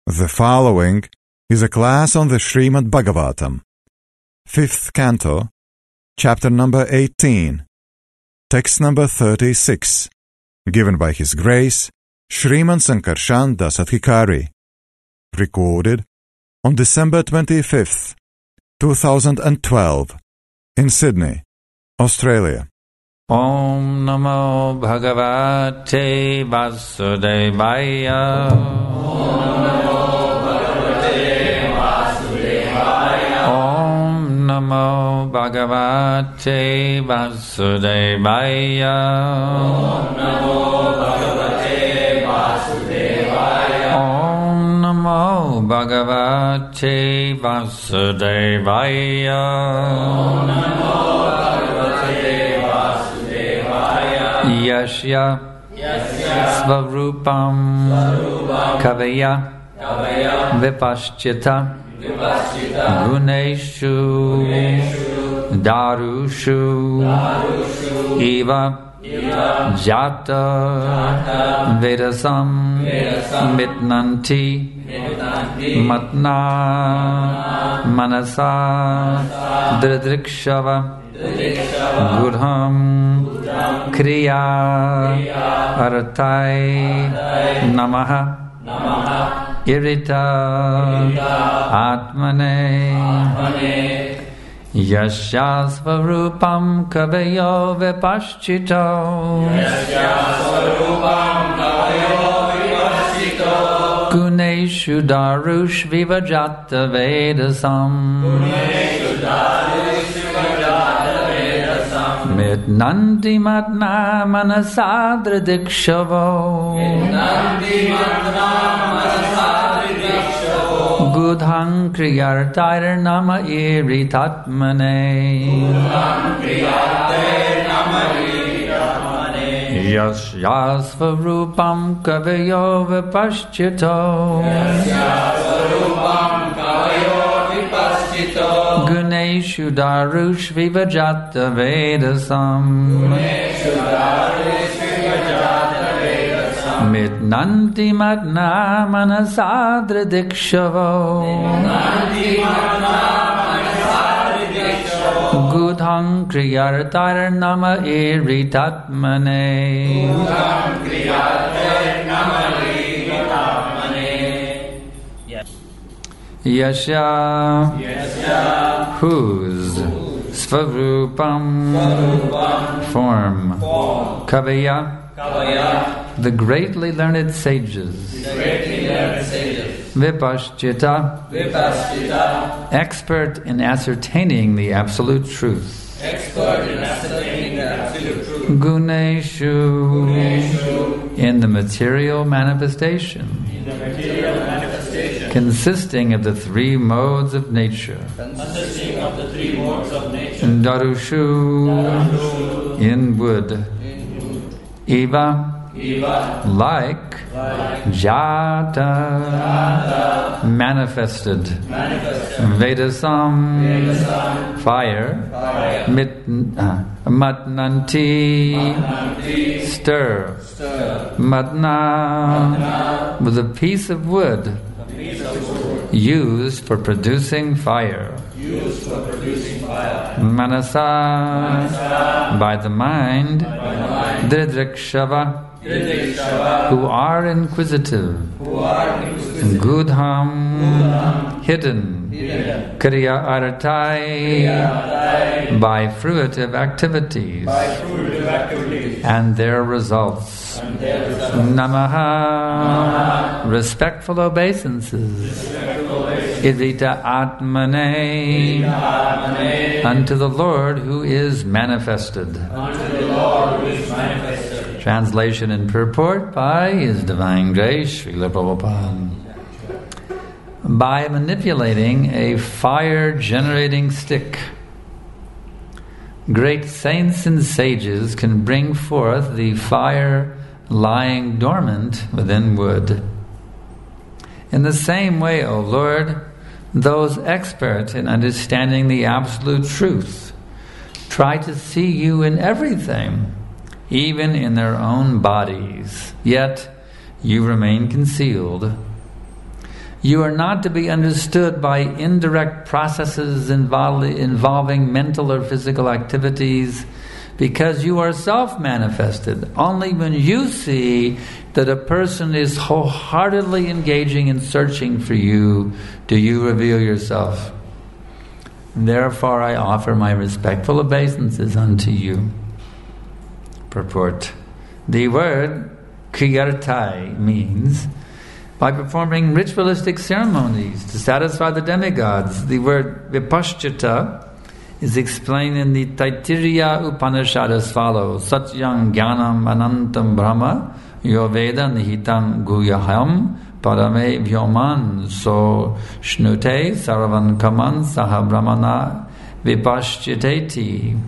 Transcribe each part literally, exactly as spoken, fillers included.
The following is a class on the Srimad Bhagavatam, fifth canto, chapter number eighteen, text number thirty-six, given by His Grace, Shriman Sankarshan Dasadhikari, recorded on December twenty-fifth, two thousand twelve, in Sydney, Australia. Om Namo Bhagavate Vasudevaya. Om Namo Bhagavate Vasudevaya. Om Namo Bhagavate Vasudevaya. Om Namo Yashya Svarupam Kavaya Vipaschita Guneshu Darushu Eva Jata Vedasam Mitnanti Matna Manasa Dridrikshava Gurham Kriya Artai Namaha Irita Atmane Yashasvarupam Kavayo Vipaschito Guneshu Darush Vivajata Vedasam Mitnanti Matna Manasadra Dikshavo Gudhang Kriyartair Nama Iritatmane Yash Yasvarupam Kavayo Vipaschito Guneshu Darush Vivajata Vedasam Mitnanti Matna Manasadra Dikshavo Gudhang Kriyartar Nama Iritatmane Yasha, Yasha, whose Svarupam, form, form. Kavaya, Kavaya, the greatly learned sages, the greatly learned sages. Vipaschita, Vipaschita, expert in ascertaining the absolute truth, expert in ascertaining the absolute truth. Guneshu, Guneshu, in the material manifestation, in the material manifestation. Consisting of the three modes of nature. Consisting of the three modes of nature. Darushu, Darushu in wood. In wood. Eva, Eva like, like Jata, Jata manifested. Manifested. Vedasam, Vedasam fire. Fire. Mit, uh, matnanti, matnanti stir. Stir. Matna, Matna with a piece of wood. Used for producing fire. Used for producing fire. Manasa, Manasa by the mind. Dridrikshava, who are inquisitive. Who are inquisitive. Gudham, Gudham hidden. hidden. Kriya Artai, by fruitive activities. By fruitive activities. And their results. And their results. Namaha, Namaha, respectful obeisances. Irita Atmane, Atmane, unto the Lord who is manifested. Unto the Lord who is manifested. Translation and purport by His Divine Grace, Srila Prabhupada. By manipulating a fire-generating stick, great saints and sages can bring forth the fire lying dormant within wood. In the same way, O Lord, those expert in understanding the absolute truth try to see you in everything, even in their own bodies, yet you remain concealed. You are not to be understood by indirect processes invol- involving mental or physical activities, because you are self-manifested. Only when you see that a person is wholeheartedly engaging and searching for you do you reveal yourself. Therefore I offer my respectful obeisances unto you. Purport. The word kriyartai means by performing ritualistic ceremonies to satisfy the demigods. The word vipaschita is explained in the Taittiriya Upanishad as follows: Satyam Jnanam Anantam Brahma Yo Veda Nihitam Guyaham Parame Vyoman So Shnute Sarvan Kaman Saha Brahmana Vipaschiteti.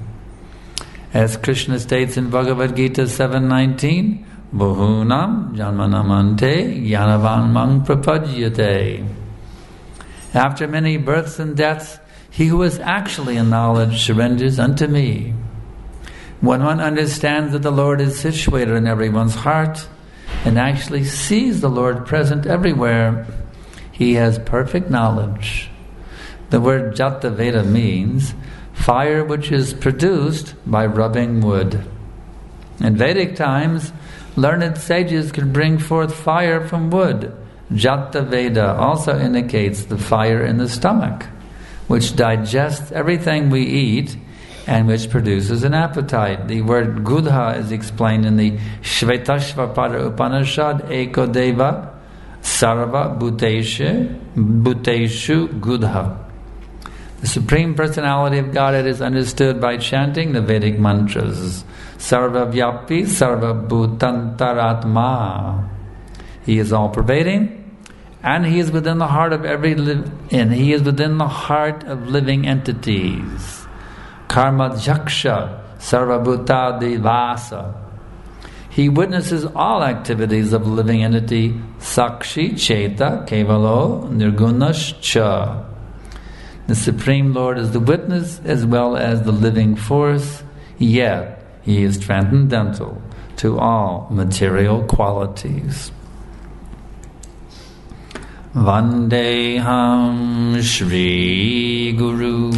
As Krishna states in Bhagavad Gita seven nineteen, Bahunam Janmanamante Yanavan Mang Prapadyate. After many births and deaths, he who is actually in knowledge surrenders unto me. When one understands that the Lord is situated in everyone's heart and actually sees the Lord present everywhere, he has perfect knowledge. The word Jata Veda means fire which is produced by rubbing wood. In Vedic times, learned sages could bring forth fire from wood. Jata Veda also indicates the fire in the stomach, which digests everything we eat and which produces an appetite. The word Gudha is explained in the Shvetashvapada Upanishad, Eko Deva Sarva Bhuteshu, Bhuteshu Gudha. The Supreme Personality of Godhead is understood by chanting the Vedic mantras. Sarva Vyapi Sarva Bhutantaratma. He is all-pervading, and he is within the heart of every li- and he is within the heart of living entities. Karma Jaksha Sarva Bhutadi Vasa. He witnesses all activities of a living entity. Sakshi Cheta Kevalo Nirgunascha. The Supreme Lord is the witness as well as the living force, yet he is transcendental to all material qualities. Vandeham Shri Guru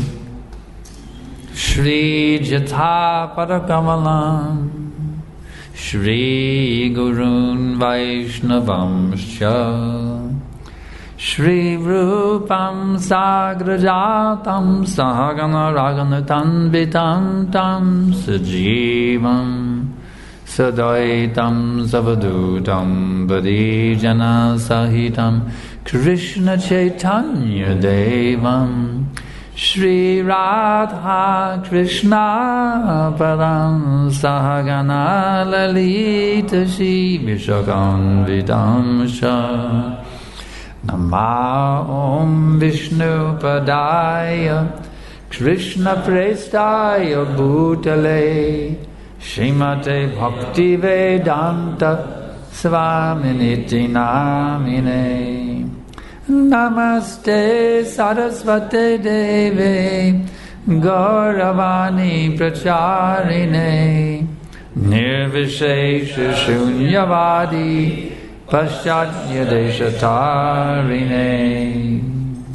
Shri Jatha Padakamalam Shri Gurun Vaishnavam Scha Shri Rupam Sagrajatam Sahagana Raganatam Vitam Tam Sajivam Sadaitam Savadutam Vadijana Sahitam Krishna Chaitanya Devam Shri Radha Krishna Padam Sahagana Lalita Shri Vishakan Vidam Shah Nama Om Vishnu Padaya Krishna Prestaya Bhutale Srimate Bhakti Vedanta Svaminiti Namine Namaste Sarasvate Deve Gauravani Pracharine Nirvishesha Shunyavadi Paschatya Deshatarine.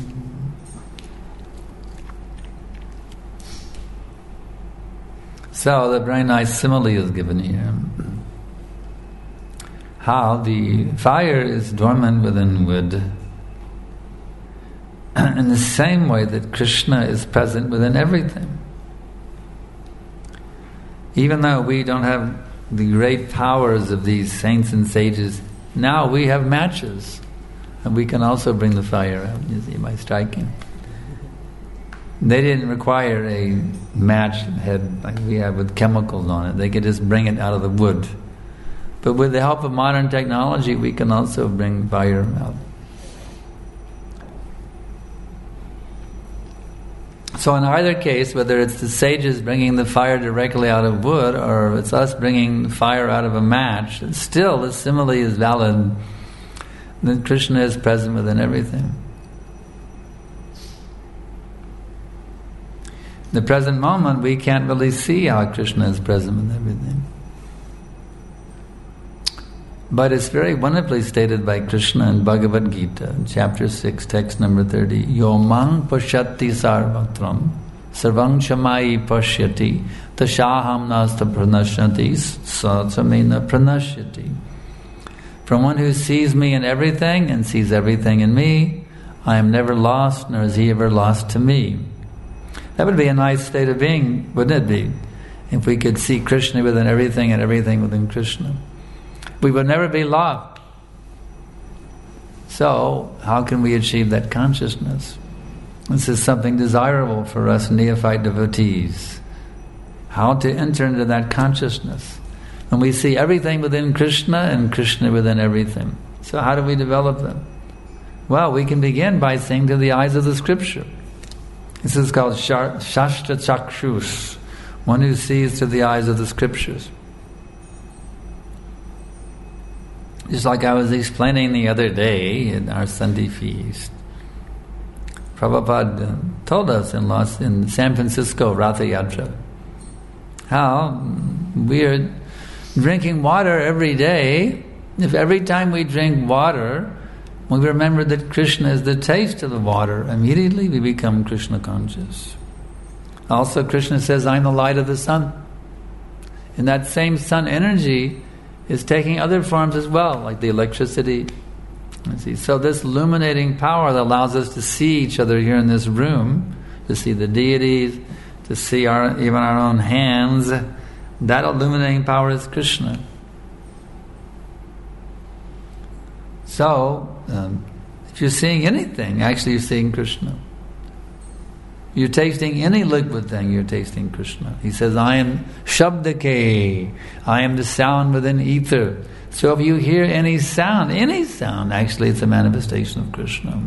So the very nice simile is given here. How the fire is dormant within wood, in the same way that Krishna is present within everything. Even though we don't have the great powers of these saints and sages, now we have matches, and we can also bring the fire out, you see, by striking. They didn't require a match head like we have with chemicals on it. They could just bring it out of the wood. But with the help of modern technology, we can also bring fire out. So in either case, whether it's the sages bringing the fire directly out of wood, or it's us bringing the fire out of a match, still the simile is valid that Krishna is present within everything. The present moment, we can't really see how Krishna is present with everything. But it's very wonderfully stated by Krishna in Bhagavad Gita, chapter six, text number thirty. Yo mang pashyati sarvatram sarvang chamai pashyati tashaham nasta pranashyati satamena pranashyati. From one who sees me in everything and sees everything in me, I am never lost, nor is he ever lost to me. That would be a nice state of being, wouldn't it be? If we could see Krishna within everything and everything within Krishna. We would never be lost. So, how can we achieve that consciousness? This is something desirable for us neophyte devotees. How to enter into that consciousness. When we see everything within Krishna and Krishna within everything. So how do we develop them? Well, we can begin by seeing to the eyes of the scripture. This is called Shastra Chakshus, one who sees to the eyes of the scriptures. Just like I was explaining the other day in our Sunday feast. Prabhupada told us in Los, in San Francisco, Ratha Yatra, how we are drinking water every day. If every time we drink water, we remember that Krishna is the taste of the water, immediately we become Krishna conscious. Also, Krishna says, I'm the light of the sun. And that same sun energy is taking other forms as well, like the electricity. See, so this illuminating power that allows us to see each other here in this room, to see the deities, to see our even our own hands, that illuminating power is Krishna. So, um, if you're seeing anything, actually you're seeing Krishna. You're tasting any liquid thing, you're tasting Krishna. He says, I am Shabdake, I am the sound within ether. So if you hear any sound, any sound, actually it's a manifestation of Krishna.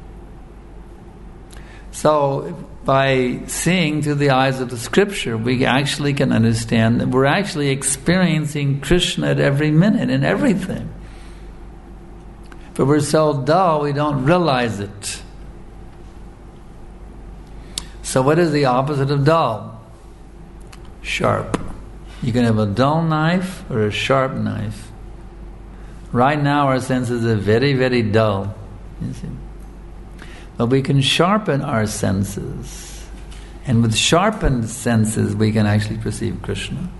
So by seeing through the eyes of the scripture, we actually can understand that we're actually experiencing Krishna at every minute in everything. But we're so dull, we don't realize it. So what is the opposite of dull? Sharp. You can have a dull knife or a sharp knife. Right now our senses are very, very dull. You see? But we can sharpen our senses. And with sharpened senses we can actually perceive Krishna.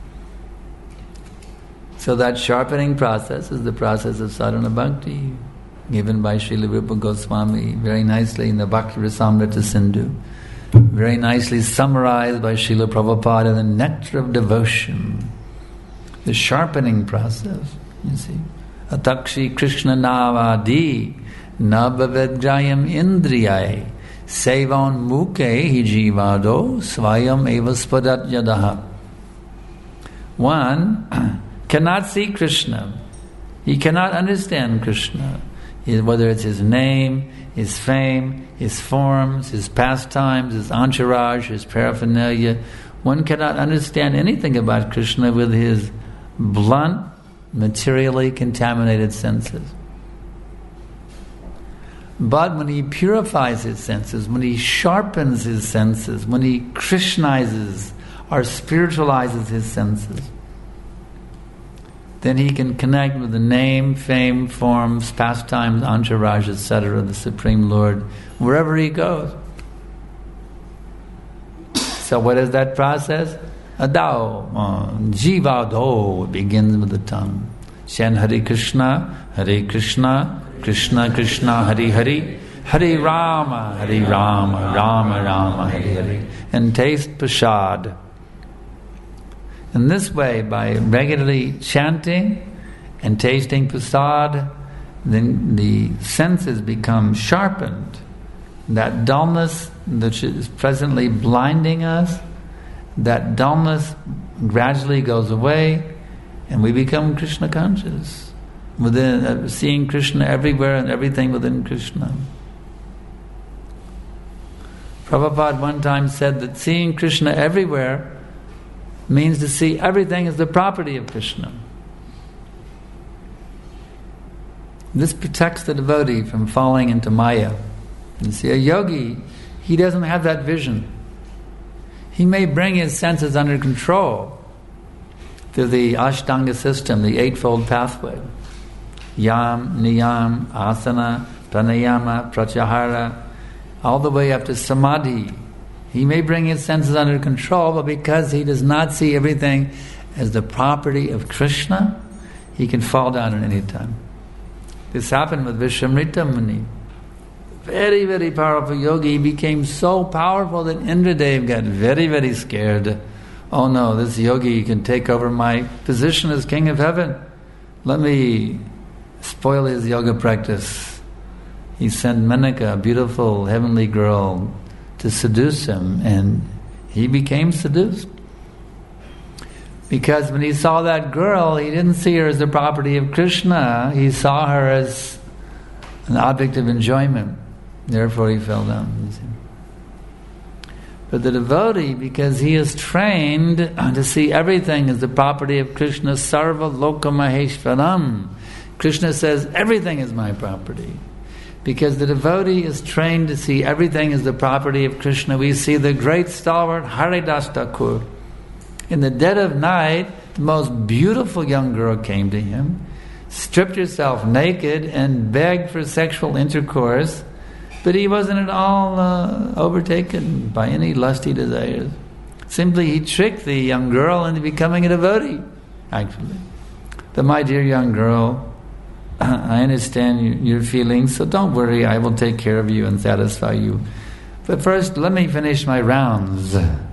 So that sharpening process is the process of sadhana bhakti, given by Srila Rupa Goswami very nicely in the Bhakti Rasamrita Sindhu. Very nicely summarized by Srila Prabhupada in the Nectar of Devotion. The sharpening process, you see. Atakshi Krishna Navadi Nabhavedrayam Indriyai Sevan Muke Hijivado Svayam Evaspadat Yadaha. One cannot see Krishna. He cannot understand Krishna. Whether it's his name, his fame, his forms, his pastimes, his entourage, his paraphernalia. One cannot understand anything about Krishna with his blunt, materially contaminated senses. But when he purifies his senses, when he sharpens his senses, when he Krishnizes or spiritualizes his senses, then he can connect with the name, fame, forms, pastimes, entourage, et cetera, the Supreme Lord, wherever he goes. So what is that process? Adao, uh, Jiva Do, begins with the tongue. Shen Hare Krishna, Hare Krishna, Krishna Krishna, Hare Hare, Hare Rama, Hare Rama, Rama Rama, Hare Hare. And taste prasad. In this way, by regularly chanting and tasting prasad, then the senses become sharpened. That dullness that is presently blinding us, that dullness gradually goes away, and we become Krishna conscious, within uh, seeing Krishna everywhere and everything within Krishna. Prabhupada one time said that seeing Krishna everywhere means to see everything as the property of Krishna. This protects the devotee from falling into Maya. You see, a yogi, he doesn't have that vision. He may bring his senses under control through the Ashtanga system, the Eightfold Pathway. yam, niyam, asana, pranayama, pratyahara, all the way up to samadhi. He may bring his senses under control, but because he does not see everything as the property of Krishna, he can fall down at any time. This happened with Vishwamrita Muni. Very, very powerful yogi. He became so powerful that Indradev got very, very scared. Oh no, this yogi can take over my position as king of heaven. Let me spoil his yoga practice. He sent Menaka, a beautiful heavenly girl, to seduce him, and he became seduced. Because when he saw that girl, he didn't see her as the property of Krishna, he saw her as an object of enjoyment. Therefore he fell down. You see. But the devotee, because he is trained to see everything as the property of Krishna, sarva loka maheshwaram. Krishna says, everything is my property. Because the devotee is trained to see everything as the property of Krishna, we see the great stalwart Haridas Thakur. In the dead of night, the most beautiful young girl came to him, stripped herself naked and begged for sexual intercourse, but he wasn't at all uh, overtaken by any lusty desires. Simply he tricked the young girl into becoming a devotee, actually. But my dear young girl, I understand your feelings, so don't worry, I will take care of you and satisfy you. But first, let me finish my rounds.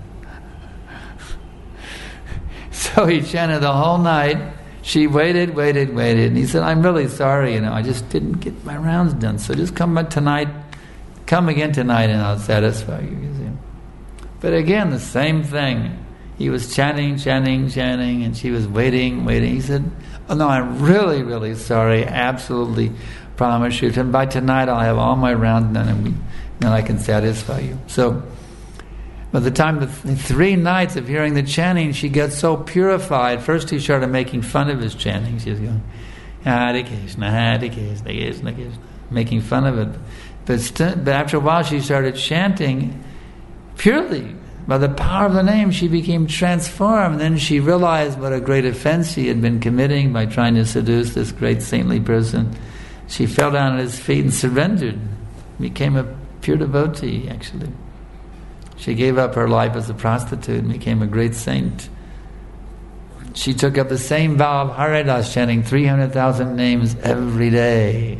So he chanted the whole night. She waited, waited, waited, and he said, I'm really sorry, you know, I just didn't get my rounds done, so just come back tonight, come again tonight and I'll satisfy you, you see. But again, the same thing. He was chanting, chanting, chanting, and she was waiting, waiting. He said, oh no, I'm really, really sorry, absolutely promise you, and by tonight I'll have all my rounds done and we, then I can satisfy you. So, by the time of three nights of hearing the chanting, she got so purified. First he started making fun of his chanting. She was going, Hare Krishna, Hare Krishna, Krishna, Krishna, making fun of it. But, st- but after a while she started chanting purely. By the power of the name, she became transformed. Then she realized what a great offense she had been committing by trying to seduce this great saintly person. She fell down at his feet and surrendered. Became a pure devotee, actually. She gave up her life as a prostitute and became a great saint. She took up the same vow of Haridas, chanting three hundred thousand names every day.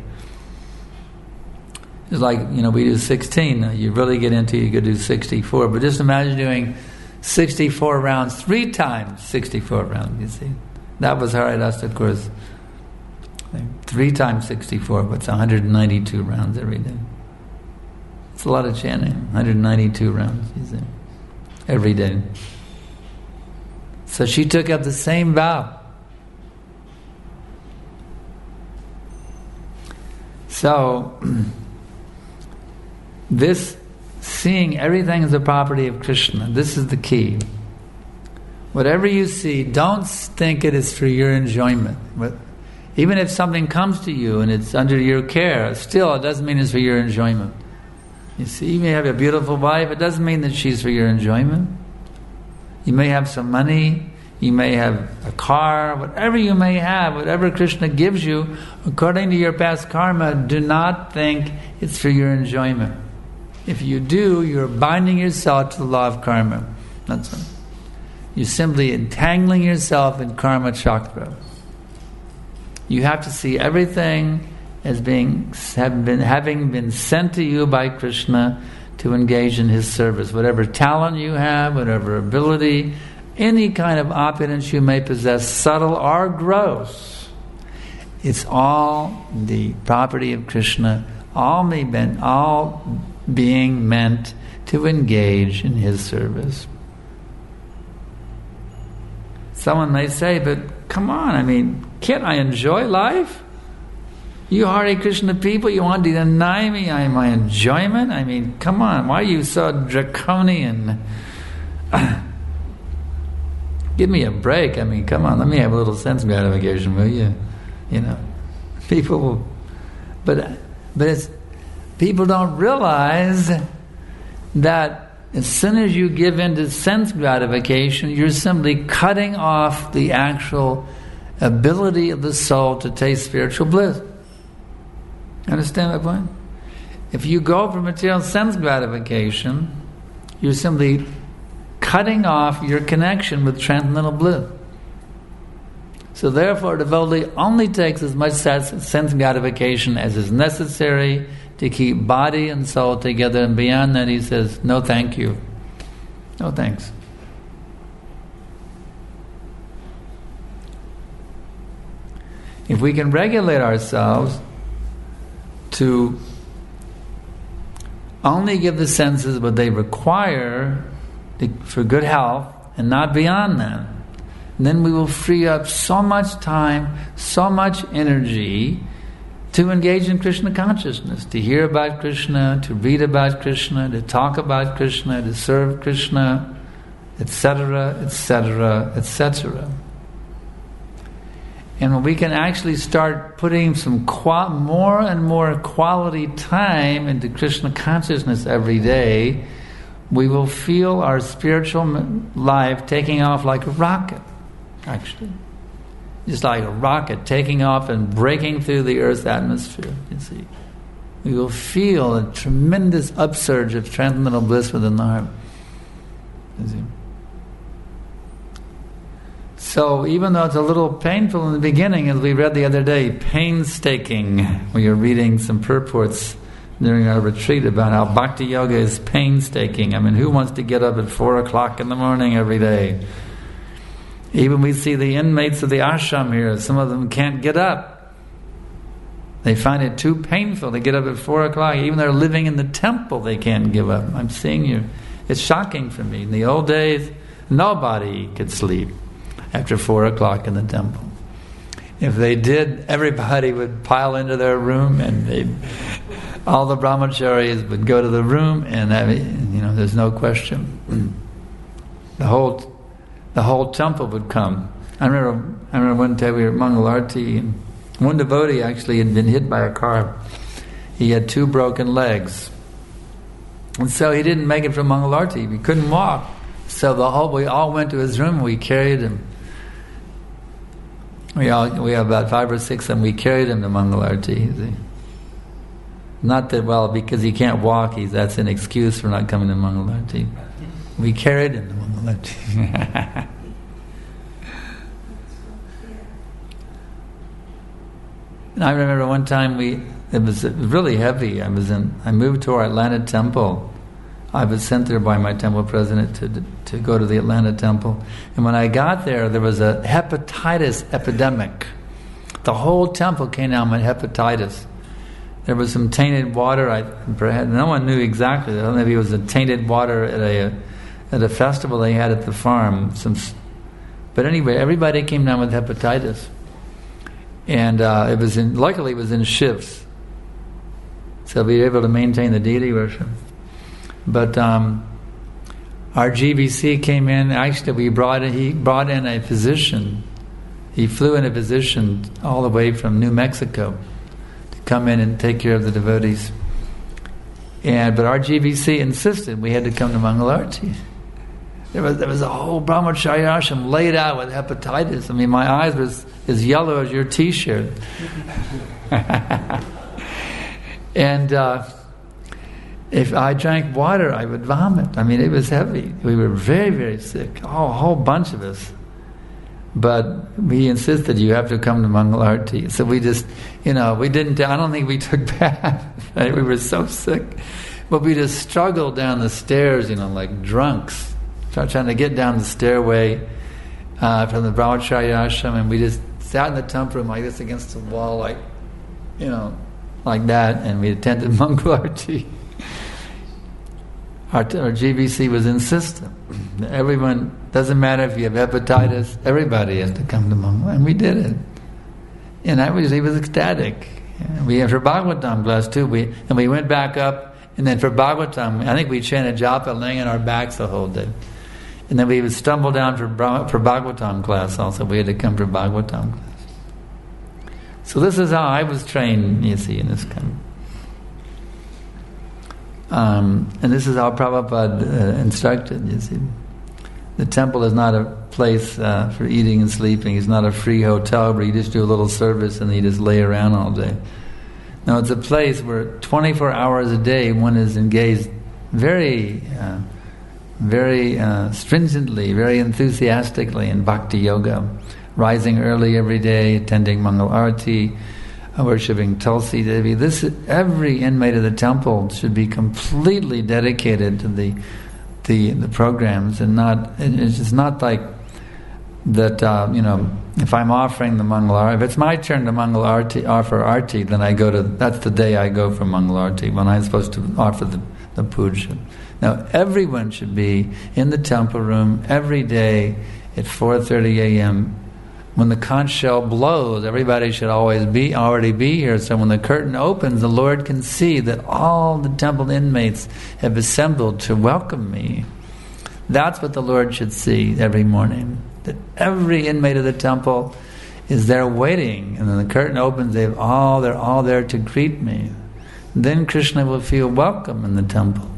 It's like, you know, we do sixteen. You really get into it, you could do sixty-four. But just imagine doing sixty-four rounds, three times sixty-four rounds, you see. That was Haridas, of course. Three times sixty-four, but it's one hundred ninety-two rounds every day. It's a lot of chanting, one hundred ninety-two rounds, you see, every day. So she took up the same vow. So, this seeing everything as the property of Krishna, this is the key. Whatever you see, don't think it is for your enjoyment. But even if something comes to you and it's under your care, still it doesn't mean it's for your enjoyment. You see, you may have a beautiful wife, it doesn't mean that she's for your enjoyment. You may have some money, you may have a car, whatever you may have, whatever Krishna gives you, according to your past karma, do not think it's for your enjoyment. If you do, you're binding yourself to the law of karma. That's all. You're simply entangling yourself in karma chakra. You have to see everything as being have been having been sent to you by Krishna to engage in His service. Whatever talent you have, whatever ability, any kind of opulence you may possess, subtle or gross, it's all the property of Krishna, all may been, all being meant to engage in His service. Someone may say, but come on, I mean, can't I enjoy life? You Hare Krishna people, you want to deny me my enjoyment? I mean, come on, why are you so draconian? Give me a break. I mean, come on, let me have a little sense gratification, will you? You know, people will, but but it's people don't realize that as soon as you give in to sense gratification, you're simply cutting off the actual ability of the soul to taste spiritual bliss. Understand my point? If you go for material sense gratification, you're simply cutting off your connection with transcendental bliss. So therefore, a devotee only takes as much sense gratification as is necessary to keep body and soul together, and beyond that he says, no thank you. No thanks. If we can regulate ourselves to only give the senses what they require to, for good health, and not beyond that, then we will free up so much time, so much energy to engage in Krishna consciousness, to hear about Krishna, to read about Krishna, to talk about Krishna, to serve Krishna, et cetera, et cetera, et cetera. And when we can actually start putting some qual- more and more quality time into Krishna consciousness every day, we will feel our spiritual life taking off like a rocket, actually. Just like a rocket taking off and breaking through the Earth's atmosphere, you see. We will feel a tremendous upsurge of transcendental bliss within the heart. You see. So even though it's a little painful in the beginning, as we read the other day, painstaking, we are reading some purports during our retreat about how bhakti yoga is painstaking. I mean, who wants to get up at four o'clock in the morning every day? Even we see the inmates of the ashram here, some of them can't get up. They find it too painful to get up at four o'clock. Even they're living in the temple, they can't give up. I'm seeing you. It's shocking for me. In the old days, nobody could sleep after four o'clock in the temple. If they did, everybody would pile into their room, and they, all the brahmacharis would go to the room, and have, you know, there's no question. The whole, the whole temple would come. I remember, I remember one time we were at Mangalarti, and one devotee actually had been hit by a car. He had two broken legs, and so he didn't make it from Mangalarti. He couldn't walk. So the whole, we all went to his room, and we carried him. We all, we have about five or six, and we carried him to Mangalarti. See? Not that, well, because he can't walk, he's, that's an excuse for not coming to Mangalarti. We carried him to Mangalarti. And I remember one time we, it was really heavy. I was in, I moved to our Atlanta temple. I was sent there by my temple president to to go to the Atlanta temple. And when I got there, there was a hepatitis epidemic. The whole temple came down with hepatitis. There was some tainted water. I perhaps, no one knew exactly. I don't know if it was a tainted water at a at a festival they had at the farm. Some, but anyway, everybody came down with hepatitis, and uh, it was in. Luckily, it was in shifts, so we were able to maintain the deity worship. But um, our G V C came in. Actually, we brought in, he brought in a physician. He flew in a physician all the way from New Mexico to come in and take care of the devotees. And but our G V C insisted we had to come to Mangalarti. There was there was a whole brahmacharya ashram laid out with hepatitis. I mean, my eyes was as yellow as your T-shirt. and. Uh, If I drank water, I would vomit. I mean, it was heavy. We were very, very sick. Oh, a whole bunch of us. But we insisted you have to come to Mangalarti. So we just, you know, we didn't, I don't think we took bath. Right? We were so sick. But we just struggled down the stairs, you know, like drunks. Trying to get down the stairway uh, from the Brahmacharya ashram. And we just sat in the temple room like this against the wall, like, you know, like that. And we attended Mangalarti. Our, our G V C was insistent. Everyone, doesn't matter if you have hepatitis, everybody has to come to Mangalarti. And we did it. And I was, he was ecstatic. And we had for Bhagavatam class too. We and we went back up, and then for Bhagavatam, I think we chanted japa laying on our backs the whole day. And then we would stumble down for for Bhagavatam class also. We had to come for Bhagavatam class. So this is how I was trained, you see, in this kind of. Um, and this is how Prabhupada uh, instructed, you see. The temple is not a place uh, for eating and sleeping. It's not a free hotel where you just do a little service and you just lay around all day. No, it's a place where twenty-four hours a day one is engaged very, uh, very uh, stringently, very enthusiastically in bhakti yoga, rising early every day, attending Mangal Arati, uh, worshipping Tulsi Devi. This, every inmate of the temple should be completely dedicated to the the the programs, and not. It's just not like that. Uh, you know, if I'm offering the Mangal Arati, if it's my turn to Mangal Arati, offer Arati, then I go to. That's the day I go for Mangal Arati, when I'm supposed to offer the the puja. Now, everyone should be in the temple room every day at four thirty a.m. When the conch shell blows, everybody should always be already be here. So when the curtain opens, the Lord can see that all the temple inmates have assembled to welcome me. That's what the Lord should see every morning. That every inmate of the temple is there waiting, and then the curtain opens. They've all they're all there to greet me. Then Krishna will feel welcome in the temple.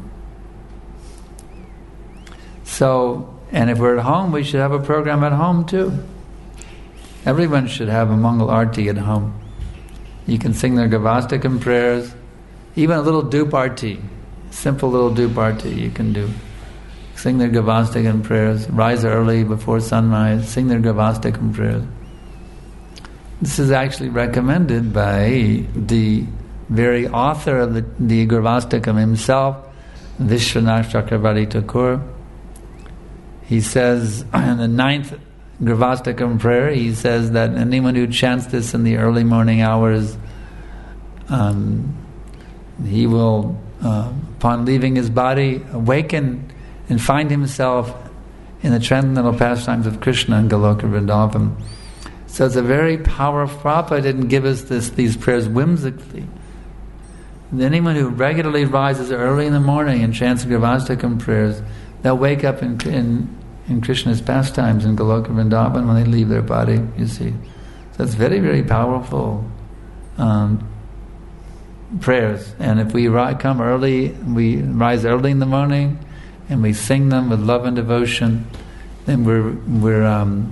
So, and if we're at home, we should have a program at home too. Everyone should have a Mangal Arati at home. You can sing their Gavastakam prayers, even a little Dup Arati, simple little Dup Arati you can do. Sing their Gavastakam prayers, rise early before sunrise, sing their Gavastakam prayers. This is actually recommended by the very author of the, the Gavastakam himself, Vishwanath Chakravarti Thakur. He says in the ninth Gravastakam prayer, he says that anyone who chants this in the early morning hours, um, he will, uh, upon leaving his body, awaken and find himself in the transcendental pastimes of Krishna and Goloka Vrindavan. So it's a very powerful. Prabhupada didn't give us this these prayers whimsically. And anyone who regularly rises early in the morning and chants Gravastakam prayers, they'll wake up in, in in Krishna's pastimes in Goloka Vrindavan when they leave their body, you see. So it's very, very powerful um, prayers. And if we ri- come early, we rise early in the morning, and we sing them with love and devotion, then we're we're um,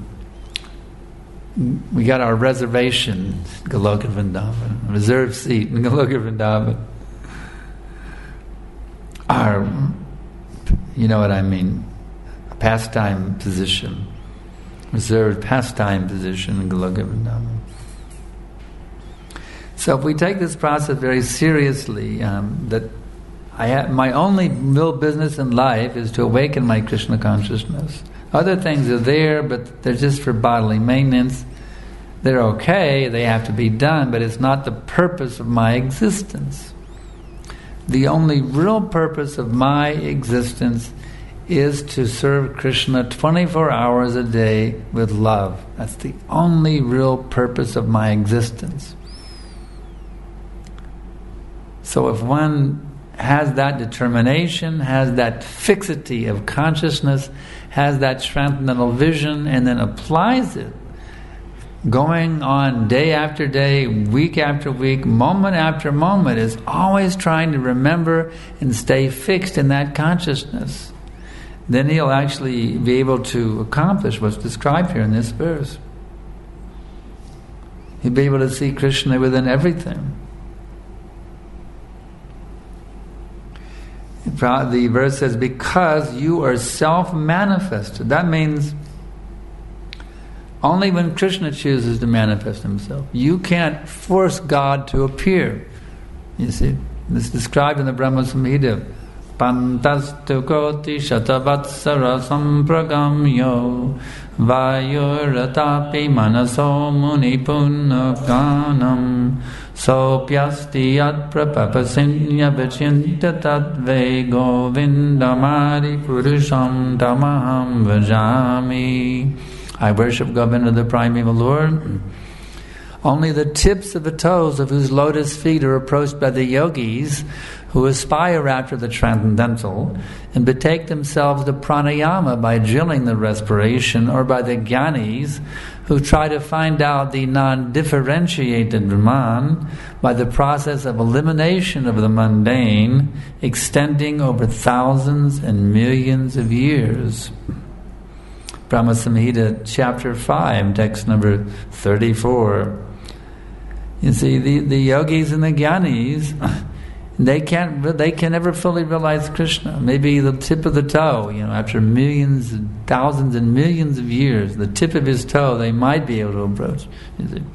we got our reservation in Goloka Vrindavan, reserved seat in Goloka Vrindavan. Our, you know what I mean, pastime position, reserved pastime position in Goloka Vrindavan. So if we take this process very seriously, um, that I have, my only real business in life is to awaken my Krishna consciousness. Other things are there, but they're just for bodily maintenance. They're okay, they have to be done, but it's not the purpose of my existence. The only real purpose of my existence is to serve Krishna twenty-four hours a day with love. That's the only real purpose of my existence. So if one has that determination, has that fixity of consciousness, has that transcendental vision, and then applies it, going on day after day, week after week, moment after moment, is always trying to remember and stay fixed in that consciousness, then he'll actually be able to accomplish what's described here in this verse. He'll be able to see Krishna within everything. The verse says, because you are self-manifested. That means only when Krishna chooses to manifest himself. You can't force God to appear. You see, this is described in the Brahma Samhita. Pantastu koti shatavatsara sampragamyo vayuratapi manaso muni punnaganam sopyasti yat prapapasinya vichinta tadve govindamari purusham tamaham vajami. I worship Govinda, the primeval Lord. Only the tips of the toes of whose lotus feet are approached by the yogis who aspire after the transcendental and betake themselves to pranayama by drilling the respiration, or by the jnanis who try to find out the non-differentiated Brahman by the process of elimination of the mundane extending over thousands and millions of years. Brahma Samhita, chapter five, text number thirty-four. You see, the, the yogis and the jnanis, they can't, they can never fully realize Krishna. Maybe the tip of the toe, you know, after millions, thousands and millions of years, the tip of his toe, they might be able to approach. You see.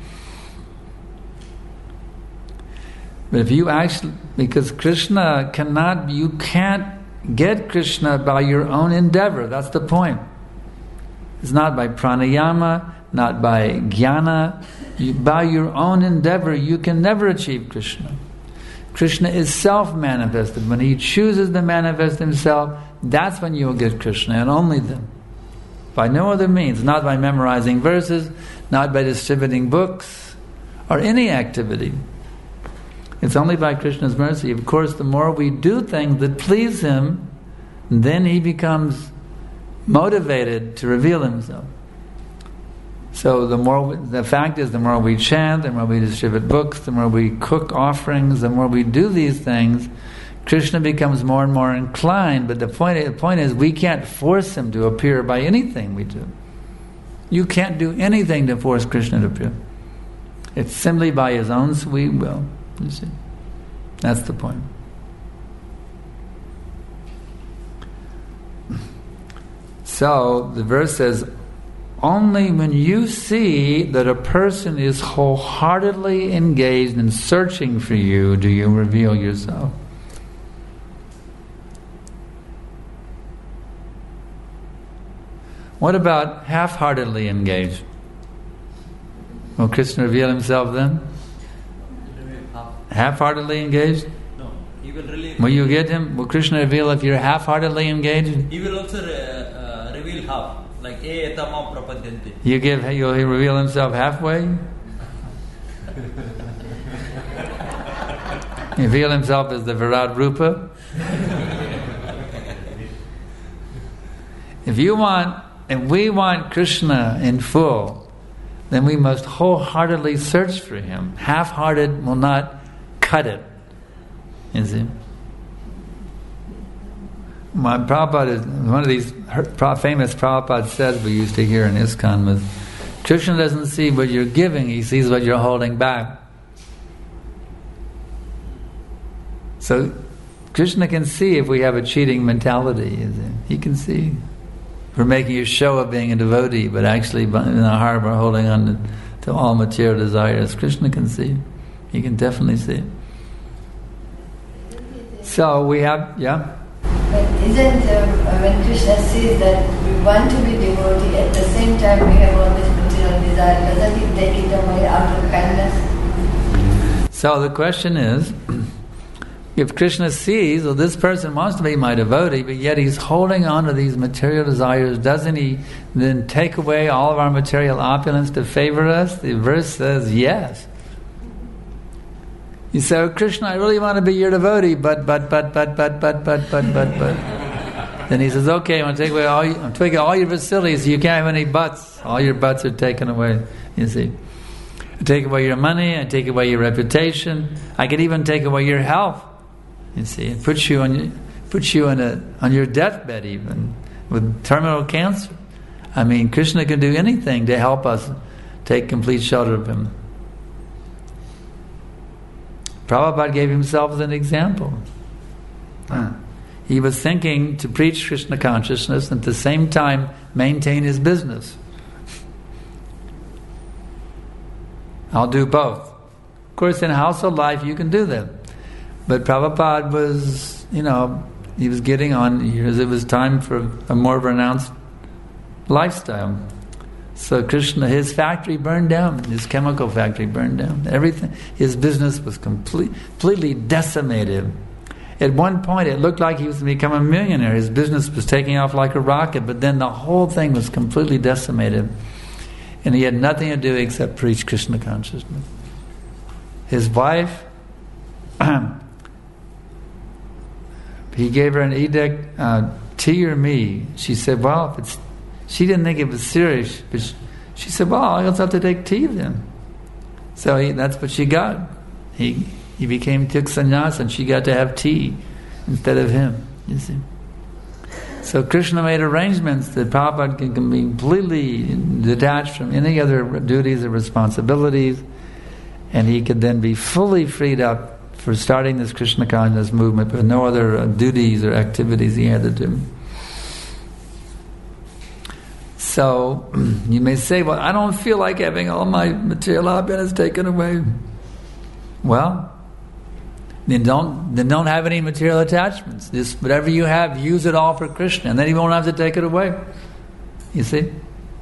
But if you actually, because Krishna cannot, you can't get Krishna by your own endeavor. That's the point. It's not by pranayama, not by jnana. You, by your own endeavor, you can never achieve Krishna. Krishna is self-manifested. When he chooses to manifest himself, that's when you will get Krishna, and only then. By no other means, not by memorizing verses, not by distributing books, or any activity. It's only by Krishna's mercy. Of course, the more we do things that please him, then he becomes motivated to reveal himself. So the more, we, the fact is, the more we chant, the more we distribute books, the more we cook offerings, the more we do these things, Krishna becomes more and more inclined. But the point, the point is, we can't force him to appear by anything we do. You can't do anything to force Krishna to appear. It's simply by his own sweet will. You see, that's the point. So the verse says, only when you see that a person is wholeheartedly engaged in searching for you do you reveal yourself. What about half-heartedly engaged? Will Krishna reveal himself then? Half-heartedly engaged? No, he will really. Will you get him? Will Krishna reveal if you're half-heartedly engaged? He will also uh, uh, reveal half. Like, e etama prapadyanti. You give, you'll he reveal himself halfway? He reveal himself as the Virat Rupa? If you want, if we want Krishna in full, then we must wholeheartedly search for him. Half-hearted will not cut it. You see? My Prabhupada is one of these famous Prabhupada says we used to hear in ISKCON was, Krishna doesn't see what you're giving, he sees what you're holding back. So Krishna can see if we have a cheating mentality. He can see. We're making a show of being a devotee, but actually in our heart we're holding on to, to all material desires. Krishna can see. He can definitely see. So we have, yeah? But isn't, uh, when Krishna says that we want to be devotee, at the same time we have all this material desire, doesn't he take it away out of kindness? So the question is, if Krishna sees, well, this person wants to be my devotee, but yet he's holding on to these material desires, doesn't he then take away all of our material opulence to favor us? The verse says yes. You say, oh, Krishna, I really want to be your devotee, but, but, but, but, but, but, but, but, but, but. Then he says, okay, I'm going to take away all, you, I'm taking all your facilities, so you can't have any buts. All your buts are taken away, you see. I take away your money, I take away your reputation, I can even take away your health, you see, and put you on your, put you on a on your deathbed even, with terminal cancer. I mean, Krishna can do anything to help us take complete shelter of him. Prabhupada gave himself as an example. He was thinking to preach Krishna consciousness and at the same time maintain his business. I'll do both. Of course, in household life you can do that. But Prabhupada was, you know, he was getting on years. It was time for a more pronounced lifestyle. So Krishna, his factory burned down, his chemical factory burned down. Everything, his business was complete, completely decimated. At one point it looked like he was going to become a millionaire. His business was taking off like a rocket, but then the whole thing was completely decimated. And he had nothing to do except preach Krishna consciousness. His wife, he gave her an edict, uh, tea or me. She said, well, if it's She didn't think it was serious, but she, she said, well, I'll have to take tea then. So he, that's what she got. He he became took sannyas and she got to have tea instead of him, you see. So Krishna made arrangements that Prabhupada can, can be completely detached from any other duties or responsibilities, and he could then be fully freed up for starting this Krishna consciousness movement with no other uh, duties or activities he had to do. So, you may say, well, I don't feel like having all my material opulence taken away. Well, then don't then don't have any material attachments. Just whatever you have, use it all for Krishna, and then he won't have to take it away. You see?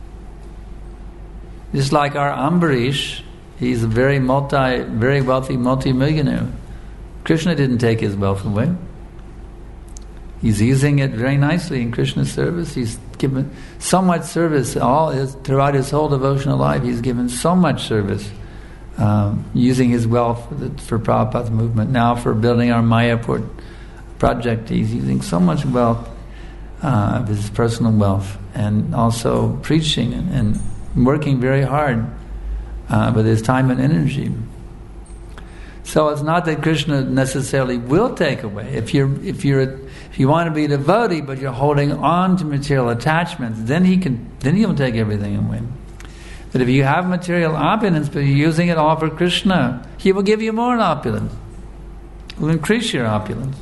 Just like our Ambarish, he's a very multi, very wealthy multi-millionaire. Krishna didn't take his wealth away. He's using it very nicely in Krishna's service. He's given so much service all his, throughout his whole devotional life. He's given so much service, um, using his wealth for, the, for Prabhupada's movement. Now for building our Mayapur project, he's using so much wealth, uh, of his personal wealth, and also preaching and, and working very hard uh, with his time and energy. So it's not that Krishna necessarily will take away. If you're, if you're, if you want to be a devotee, but you're holding on to material attachments, then he can, then he'll take everything away. But if you have material opulence, but you're using it all for Krishna, he will give you more opulence. He will increase your opulence.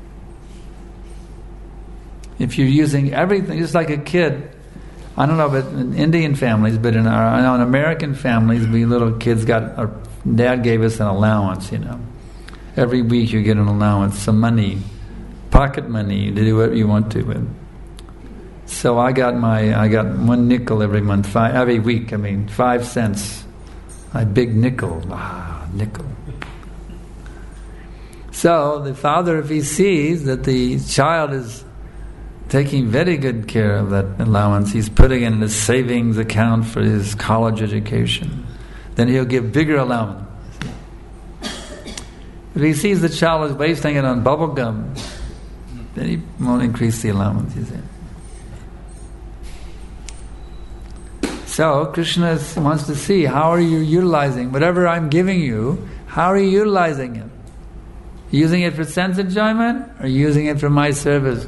If you're using everything, just like a kid, I don't know about in Indian families, but in our, I know in American families, we little kids got, our dad gave us an allowance, you know. Every week you get an allowance, some money, pocket money, to do whatever you want to with. So I got my, I got one nickel every month, five, every week, I mean, five cents. My big nickel, ah, nickel. So the father, if he sees that the child is taking very good care of that allowance, he's putting it in a savings account for his college education, then he'll give bigger allowance. If he sees the child is wasting it on bubble gum, then he won't increase the allowance, you see. So Krishna wants to see, how are you utilizing whatever I'm giving you, how are you utilizing it? Using it for sense enjoyment or using it for my service?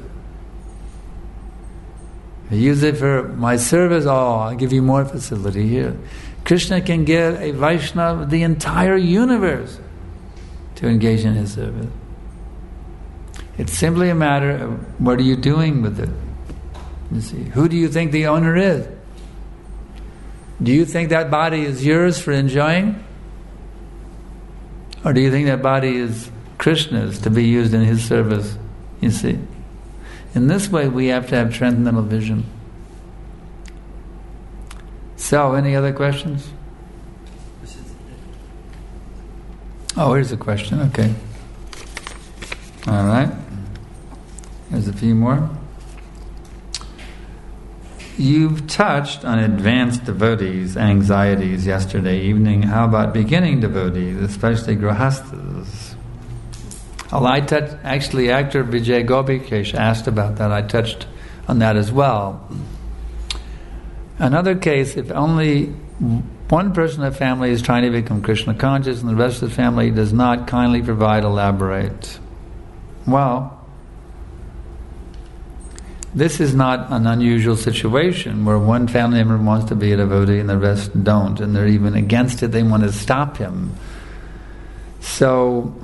If you use it for my service, oh, I'll give you more facility here. Krishna can give a Vaishnava the entire universe to engage in his service. It's simply a matter of what are you doing with it. You see, who do you think the owner is? Do you think that body is yours for enjoying? Or do you think that body is Krishna's to be used in his service? You see, in this way we have to have transcendental vision. So, any other questions? Oh, here's a question, okay. All right. There's a few more. You've touched on advanced devotees' anxieties yesterday evening. How about beginning devotees, especially grahasthas? Well, I touched, actually actor Vijay Gopikesh asked about that. I touched on that as well. Another case, if only one person in the family is trying to become Krishna conscious and the rest of the family does not, kindly provide, elaborate. Well, this is not an unusual situation where one family member wants to be a devotee and the rest don't, and they're even against it, they want to stop him. So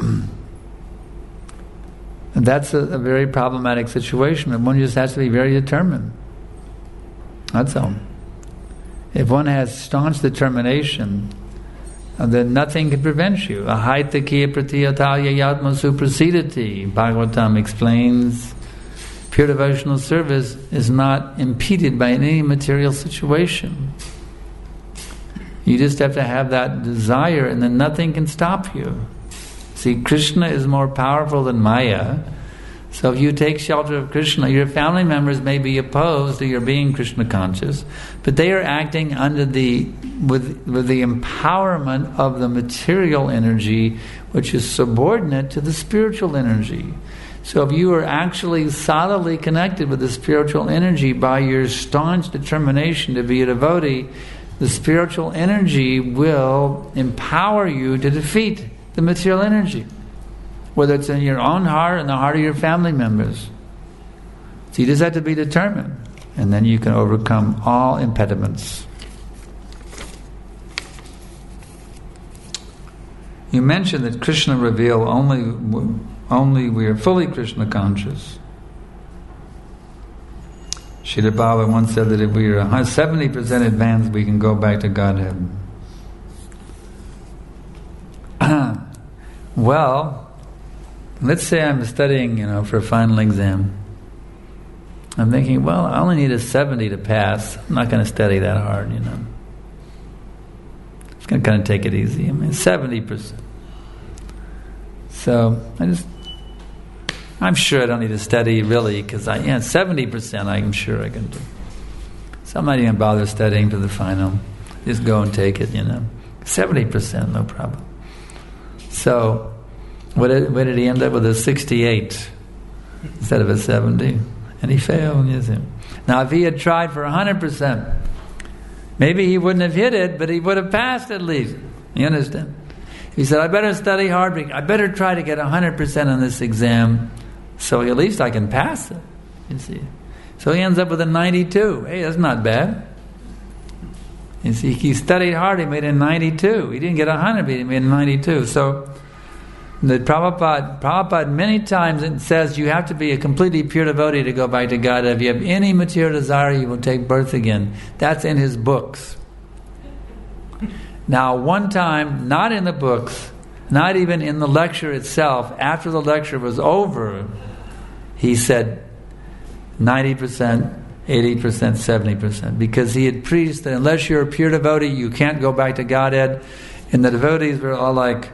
that's a, a very problematic situation, and one just has to be very determined. That's all. If one has staunch determination, then nothing can prevent you. Ahaitakiya pratiyatalya yatma suprasidati. Bhagavatam explains pure devotional service is not impeded by any material situation. You just have to have that desire, and then nothing can stop you. See, Krishna is more powerful than Maya. So if you take shelter of Krishna, your family members may be opposed to your being Krishna conscious, but they are acting under the with with the empowerment of the material energy, which is subordinate to the spiritual energy. So if you are actually solidly connected with the spiritual energy by your staunch determination to be a devotee, the spiritual energy will empower you to defeat the material energy, whether it's in your own heart and the heart of your family members. So you just have to be determined, and then you can overcome all impediments. You mentioned that Krishna revealed only, only we are fully Krishna conscious. Srila Baba once said that if we are seventy percent advanced, we can go back to Godhead. Well, let's say I'm studying, you know, for a final exam. I'm thinking, well, I only need a seventy to pass. I'm not going to study that hard, you know. It's going to kind of take it easy. I mean, seventy percent. So I just, I'm sure I don't need to study really, because I, yeah, seventy percent I'm sure I can do. So I'm not even bother studying to the final. Just go and take it, you know. seventy percent, no problem. So, what did, what did he end up with? A sixty-eight instead of a seventy. And he failed. You see. Now, if he had tried for one hundred percent, maybe he wouldn't have hit it, but he would have passed at least. You understand? He said, I better study hard. I better try to get one hundred percent on this exam, so at least I can pass it. You see. So he ends up with a ninety-two. Hey, that's not bad. You see, he studied hard, he made a ninety-two. He didn't get one hundred, but he made a ninety-two. So, the Prabhupada, Prabhupada many times it says you have to be a completely pure devotee to go back to God. If you have any material desire, you will take birth again. That's in his books. Now, one time, not in the books, not even in the lecture itself, after the lecture was over, he said ninety percent, eighty percent, seventy percent. Because he had preached that unless you're a pure devotee, you can't go back to Godhead. And the devotees were all like,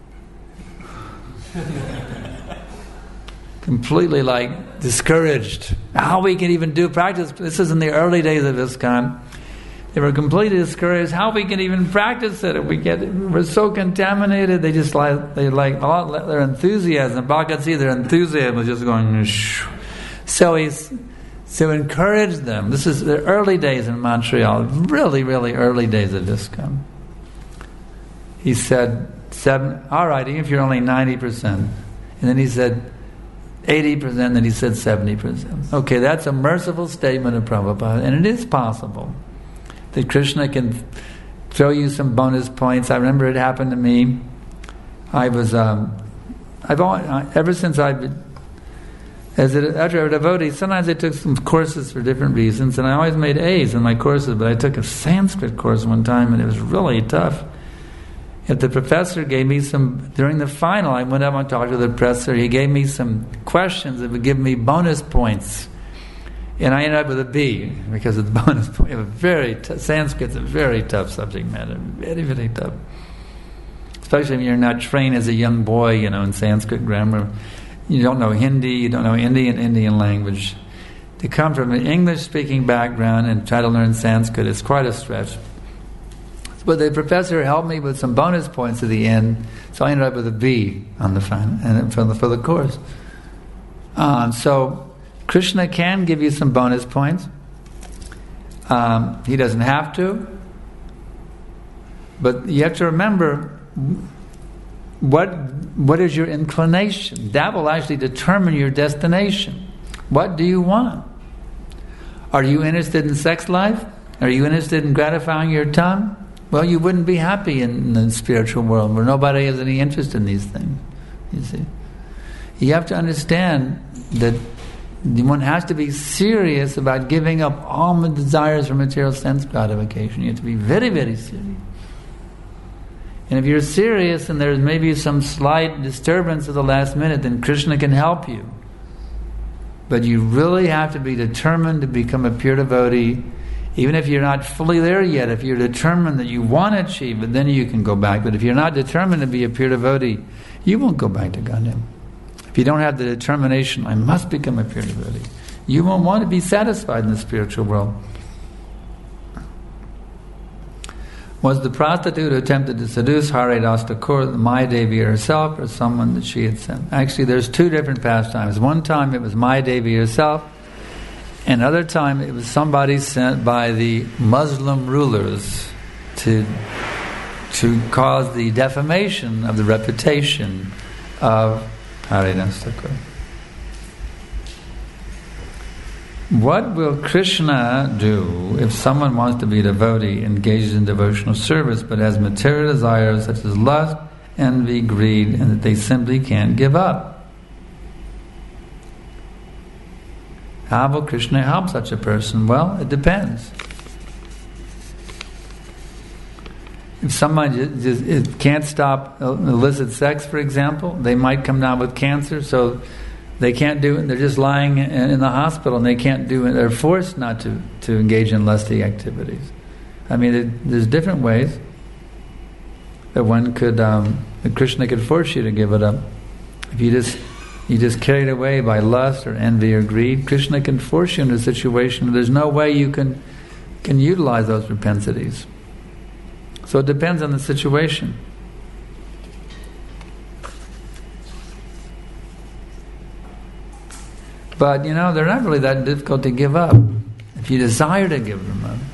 completely like discouraged. How we can even do practice. This is in the early days of ISKCON. They were completely discouraged. How we can even practice it if we get we're so contaminated. They just like they like a lot their enthusiasm. Bhagavad Gita, their enthusiasm was just going. Shh. So he's so encourage them. This is the early days in Montreal, really, really early days of ISKCON. He said, seven. All right, even if you're only ninety percent, and then he said eighty percent. Then he said seventy percent. Okay, that's a merciful statement of Prabhupada, and it is possible that Krishna can throw you some bonus points. I remember it happened to me. I was, um, I've always, ever since I've been, as a, after a devotee, sometimes I took some courses for different reasons, and I always made A's in my courses, but I took a Sanskrit course one time, and it was really tough. If the professor gave me some, during the final, I went up and talked to the professor, he gave me some questions that would give me bonus points. And I ended up with a B because of the bonus point. It was very t- Sanskrit's a very tough subject matter, very, very tough. Especially when you're not trained as a young boy, you know, in Sanskrit grammar. You don't know Hindi, you don't know Indian Indian language. To come from an English-speaking background and try to learn Sanskrit is quite a stretch. But the professor helped me with some bonus points at the end, so I ended up with a B on the final and for the for the course. Um, so. Krishna can give you some bonus points. Um, he doesn't have to. But you have to remember what what is your inclination. That will actually determine your destination. What do you want? Are you interested in sex life? Are you interested in gratifying your tongue? Well, you wouldn't be happy in the spiritual world where nobody has any interest in these things. You see, you have to understand that one has to be serious about giving up all the desires for material sense gratification. You have to be very, very serious. And if you're serious and there's maybe some slight disturbance at the last minute, then Krishna can help you. But you really have to be determined to become a pure devotee, even if you're not fully there yet. If you're determined that you want to achieve it, then you can go back. But if you're not determined to be a pure devotee, you won't go back to Godhead. If you don't have the determination, I must become a pure devotee, you won't want to be satisfied in the spiritual world. Was the prostitute who attempted to seduce Haridas Thakur Maya Devi herself or someone that she had sent? Actually, there's two different pastimes. One time it was Maya Devi herself, and another time it was somebody sent by the Muslim rulers to to cause the defamation of the reputation of Haridas Thakur. What will Krishna do if someone wants to be a devotee, engaged in devotional service, but has material desires such as lust, envy, greed, and that they simply can't give up? How will Krishna help such a person? Well, it depends. If someone just, just can't stop illicit sex, for example, they might come down with cancer, so they can't do it. They're just lying in the hospital, and they can't do it. They're forced not to, to engage in lusty activities. I mean, there's different ways that one could, um, that Krishna could force you to give it up. If you just you just carried away by lust or envy or greed, Krishna can force you into a situation where there's no way you can can utilize those propensities. So it depends on the situation. But, you know, they're not really that difficult to give up if you desire to give them up.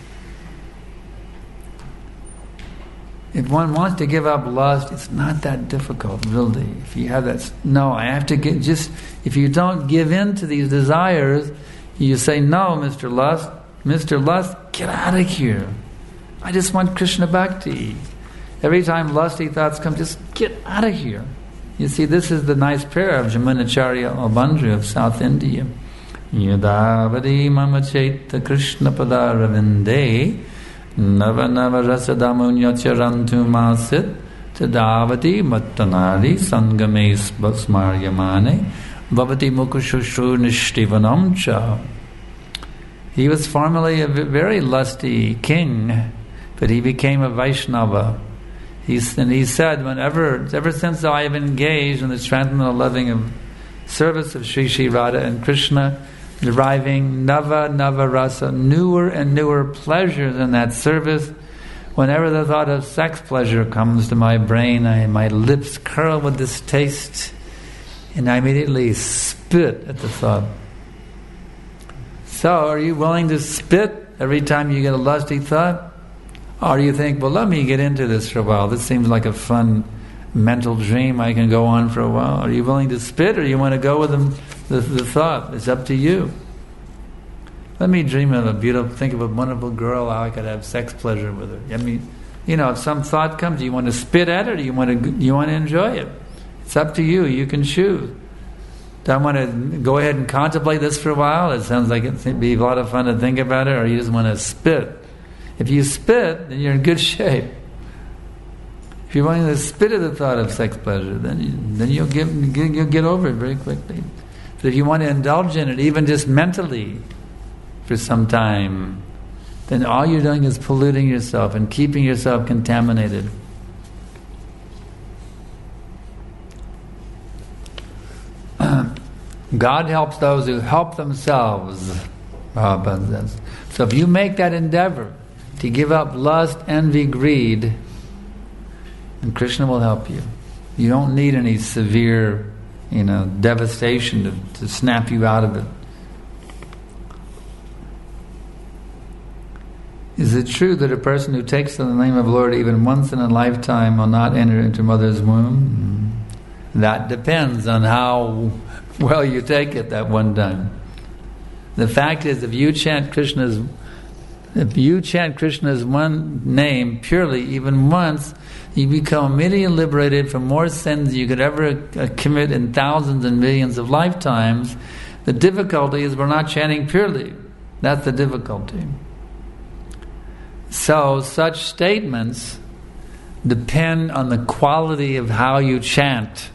If one wants to give up lust, it's not that difficult, really. If you have that, no, I have to get, just, if you don't give in to these desires, you say, no, Mister Lust, Mister Lust, get out of here. I just want Krishna Bhakti. Every time lusty thoughts come, just get out of here. You see, this is the nice prayer of Jamunacharya Albandri of South India. Yadavadi mama chaita Krishna padaravinde Nava nava rasadamunya charantu masit Tadavati mattanari sangame smaryamane Bhavati mukushushru nishtivanam cha. He was formerly a very lusty king, but he became a Vaishnava. He's, and he said, whenever, ever since I have engaged in the transcendental loving of service of Sri Sri Radha and Krishna, deriving nava nava rasa, newer and newer pleasures in that service, whenever the thought of sex pleasure comes to my brain, I, my lips curl with distaste, and I immediately spit at the thought. So, are you willing to spit every time you get a lusty thought? Or you think, well, let me get into this for a while. This seems like a fun mental dream. I can go on for a while. Are you willing to spit, or you want to go with them, the, the thought? It's up to you. Let me dream of a beautiful, think of a wonderful girl, how I could have sex pleasure with her. I mean, you know, if some thought comes, do you want to spit at it, or do you want to, you want to enjoy it? It's up to you. You can choose. Do I want to go ahead and contemplate this for a while? It sounds like it'd be a lot of fun to think about it, or you just want to spit. If you spit, then you're in good shape. If you're willing to spit at the thought of sex pleasure, then you, then you'll get you'll get over it very quickly. But if you want to indulge in it, even just mentally, for some time, then all you're doing is polluting yourself and keeping yourself contaminated. God helps those who help themselves, Prabhupada says. So if you make that endeavor to give up lust, envy, greed, and Krishna will help you. You don't need any severe, you know, devastation to, to snap you out of it. Is it true that a person who takes the name of Lord even once in a lifetime will not enter into mother's womb? That depends on how well you take it that one time. The fact is, if you chant Krishna's If you chant Krishna's one name purely, even once, you become immediately liberated from more sins than you could ever uh, commit in thousands and millions of lifetimes. The difficulty is we're not chanting purely. That's the difficulty. So, such statements depend on the quality of how you chant.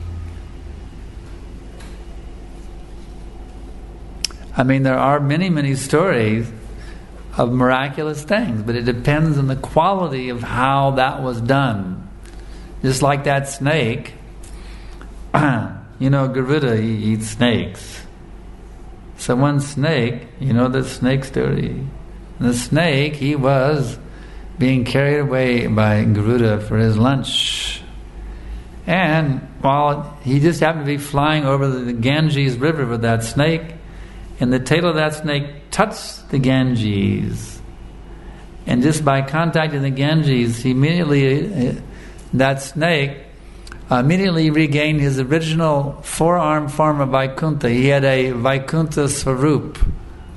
I mean, there are many, many stories of miraculous things, but it depends on the quality of how that was done. Just like that snake, you know, Garuda, he eats snakes. So one snake, you know the snake story. The snake, he was being carried away by Garuda for his lunch. And while he just happened to be flying over the Ganges River with that snake, and the tail of that snake touched the Ganges, and just by contacting the Ganges, he immediately, uh, that snake uh, immediately regained his original four-arm form of Vaikuntha. He had a Vaikuntha Swarup,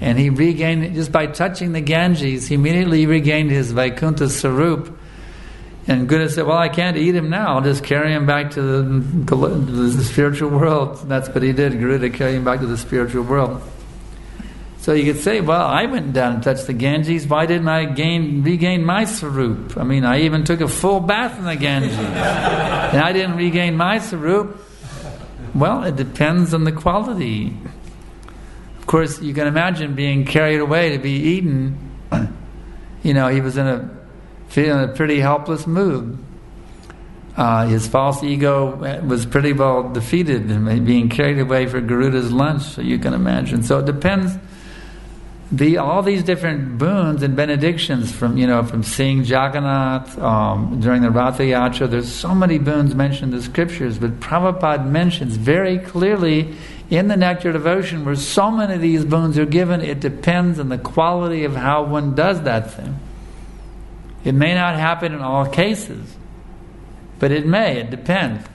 And he regained, just by touching the Ganges, he immediately regained his Vaikuntha Sarup. And Garuda said, well, I can't eat him now. I'll just carry him back to the, the spiritual world. That's what he did. Garuda carried him back to the spiritual world. So you could say, well, I went down and touched the Ganges. Why didn't I gain regain my Sarup? I mean, I even took a full bath in the Ganges. And I didn't regain my Sarup. Well, it depends on the quality. Of course, you can imagine being carried away to be eaten. You know, he was in a feeling a pretty helpless mood. Uh, his false ego was pretty well defeated and being carried away for Garuda's lunch, so you can imagine. So it depends. The all these different boons and benedictions from you know from seeing Jagannath um, during the Ratha Yatra. There's so many boons mentioned in the scriptures, but Prabhupada mentions very clearly in the Nectar Devotion where so many of these boons are given. It depends on the quality of how one does that thing. It may not happen in all cases, but it may. It depends.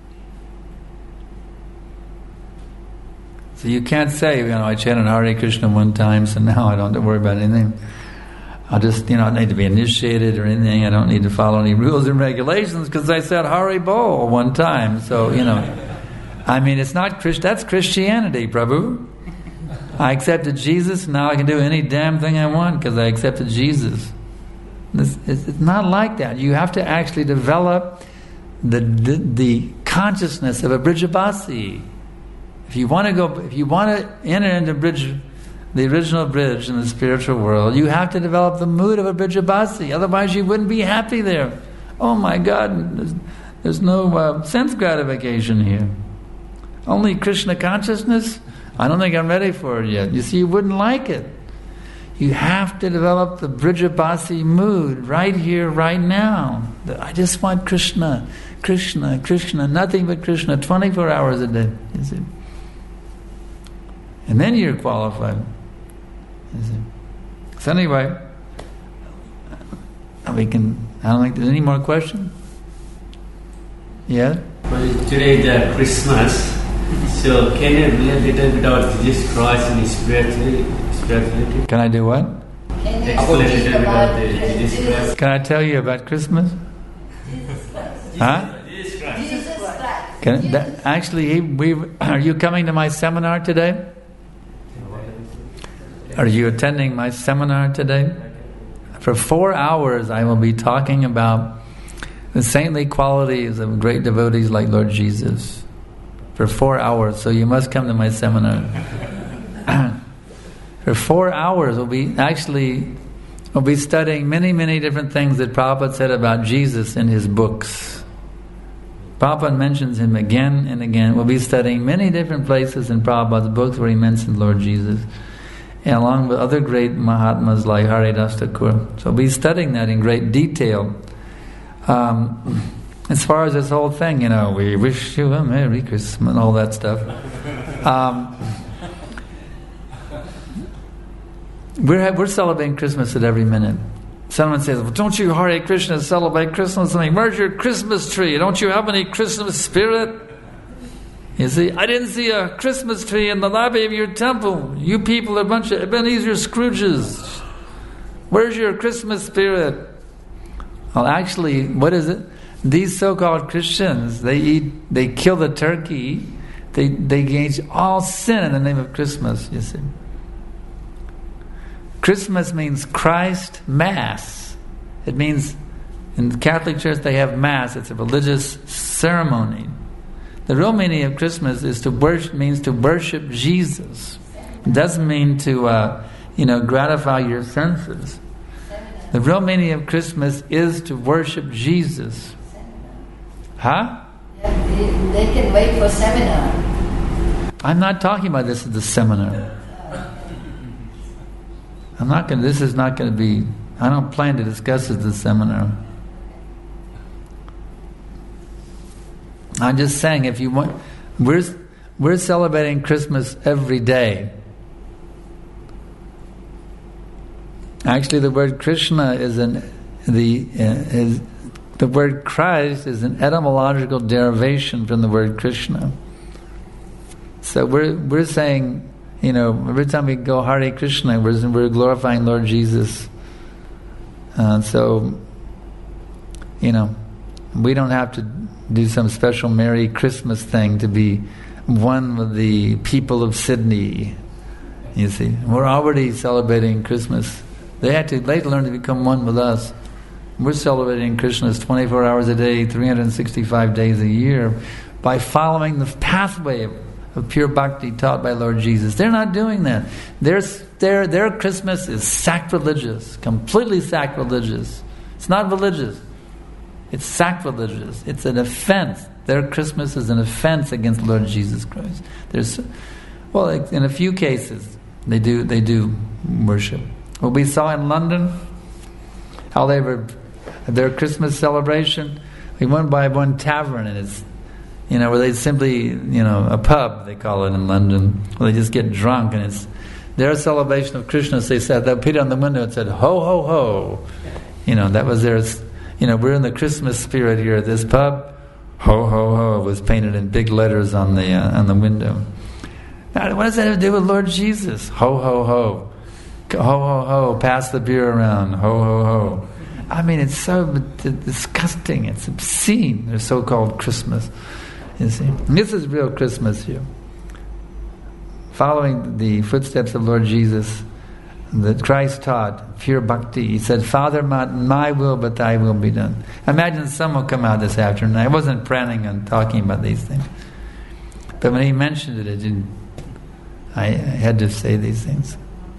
So you can't say, you know, I chanted Hare Krishna one time, so now I don't have to worry about anything. I'll just, you know, I don't need to be initiated or anything. I don't need to follow any rules and regulations because I said Hare Bol one time. So, you know, I mean, it's not Christ. That's Christianity, Prabhu. I accepted Jesus, now I can do any damn thing I want because I accepted Jesus. It's, it's not like that. You have to actually develop the the, the consciousness of a Brijabasi. If you want to go, if you want to enter into bridge, the original bridge in the spiritual world, you have to develop the mood of a Brijabasi. Otherwise, you wouldn't be happy there. Oh my God, there's, there's no uh, sense gratification here. Only Krishna consciousness? I don't think I'm ready for it yet. You see, you wouldn't like it. You have to develop the Brijabasi mood right here, right now. I just want Krishna, Krishna, Krishna, nothing but Krishna, twenty-four hours a day. You see. And then you're qualified. You see. So anyway, we can. I don't think there's any more questions. Yeah. Well, today the Christmas. So can you relate a little bit about Jesus Christ and his spirituality? spirituality? Can I do what? Can you Explain a speak little bit about about the Jesus Jesus Christ. Can I tell you about Christmas? Jesus Christ? Huh? Jesus Christ. Jesus Christ. Can, Jesus that, actually, he, we are you coming to my seminar today? Are you attending my seminar today? For four hours, I will be talking about the saintly qualities of great devotees like Lord Jesus. For four hours, so you must come to my seminar. For four hours, we'll be actually we'll be studying many, many different things that Prabhupada said about Jesus in his books. Prabhupada mentions him again and again. We'll be studying many different places in Prabhupada's books where he mentioned Lord Jesus, and along with other great Mahatmas like Haridas Thakur. So we'll be studying that in great detail. Um, as far as this whole thing, you know, we wish you a Merry Christmas and all that stuff. Um, we're we're celebrating Christmas at every minute. Someone says, well, don't you Hare Krishna celebrate Christmas? I mean, where's your Christmas tree? Don't you have any Christmas spirit? You see, I didn't see a Christmas tree in the lobby of your temple. You people are a bunch of Ebenezer Scrooges. Where's your Christmas spirit? Well, actually, what is it? These so-called Christians, they eat, they kill the turkey, they they engage all sin in the name of Christmas, you see. Christmas means Christ Mass. It means, in the Catholic Church they have Mass, it's a religious ceremony. The real meaning of Christmas is to worship, means to worship Jesus. It doesn't mean to, uh, you know, gratify your senses. The real meaning of Christmas is to worship Jesus. Huh? Yeah, they, they can wait for seminar. I'm not talking about this at the seminar. I'm not going. This is not going to be. I don't plan to discuss it at the seminar. I'm just saying, if you want, we're we're celebrating Christmas every day. Actually, the word Krishna is an the uh, is the word Christ is an etymological derivation from the word Krishna. So we're we're saying You know, every time we go Hare Krishna, we're, we're glorifying Lord Jesus. Uh, so, you know, we don't have to do some special Merry Christmas thing to be one with the people of Sydney. You see, we're already celebrating Christmas. They had to, they had to learn to become one with us. We're celebrating Christmas twenty-four hours a day, three hundred sixty-five days a year, by following the pathway of, of pure bhakti taught by Lord Jesus. They're not doing that. Their, their, their Christmas is sacrilegious, completely sacrilegious. It's not religious. It's sacrilegious. It's an offense. Their Christmas is an offense against Lord Jesus Christ. There's, well, in a few cases, they do they do worship. What we saw in London, how they were their Christmas celebration. We went by one tavern, and it's, you know, where they simply, you know, a pub they call it in London, where they just get drunk, and it's their celebration of Krishna. They said they put it on the window. It said "Ho ho ho," you know. That was their. You know, we're in the Christmas spirit here at this pub. Ho ho ho was painted in big letters on the uh, on the window. Now, what does that have to do with Lord Jesus? Ho ho ho, ho ho ho. Pass the beer around. Ho ho ho. I mean, it's so disgusting. It's obscene. Their so-called Christmas. You see, and this is real Christmas here. Following the footsteps of Lord Jesus, that Christ taught, pure bhakti. He said, Father, my, my will, but thy will be done. Imagine someone come out this afternoon. I wasn't planning on talking about these things. But when he mentioned it, it didn't, I, I had to say these things.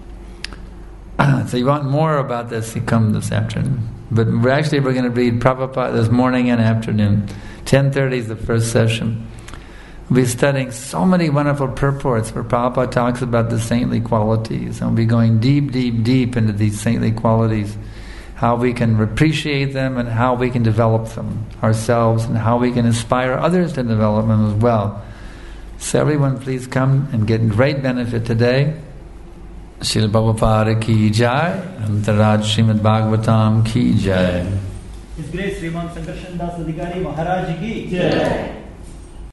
So you want more about this, you come this afternoon. But we're actually we're going to read Prabhupada this morning and afternoon. ten thirty is the first session. We'll be studying so many wonderful purports where Prabhupada talks about the saintly qualities, and we'll be going deep, deep, deep into these saintly qualities, how we can appreciate them and how we can develop them ourselves, and how we can inspire others to develop them as well. So everyone please come and get great benefit today. Srila Prabhupada ki jai, Antaraj Srimad Bhagavatam ki jai. His Grace Sriman Sankarshan Das Adhikari Maharaj ki jai.